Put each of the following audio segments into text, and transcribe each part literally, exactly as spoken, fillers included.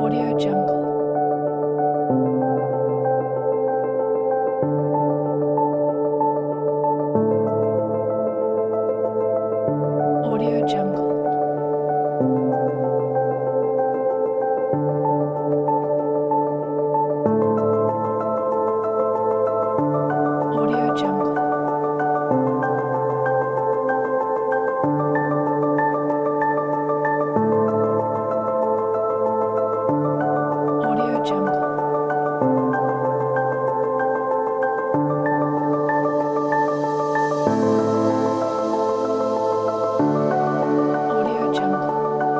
Audio Jungle. Audio Jungle. Audio Jungle. Audio Jungle. Audio Jungle.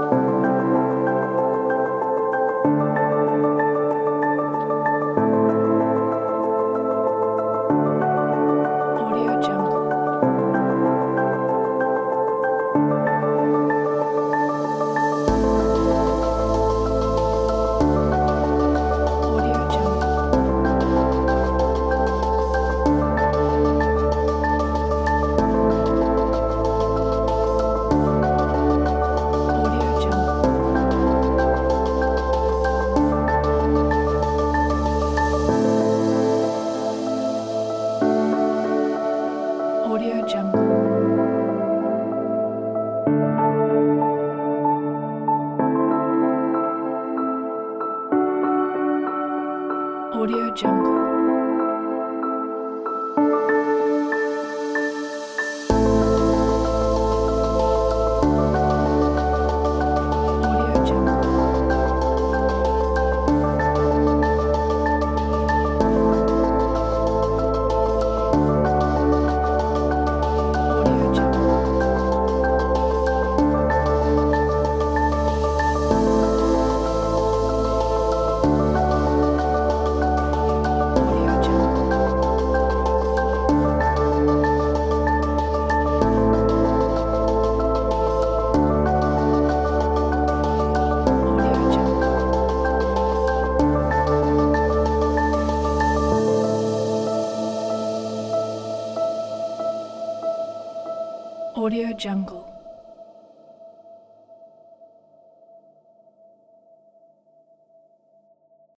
Audio Jungle. Audio Jungle. Audio Jungle. Audio Jungle. Audio Jungle. Audio Jungle. Audio Jungle. Audio Jungle. Audio Jungle. Audio Jungle.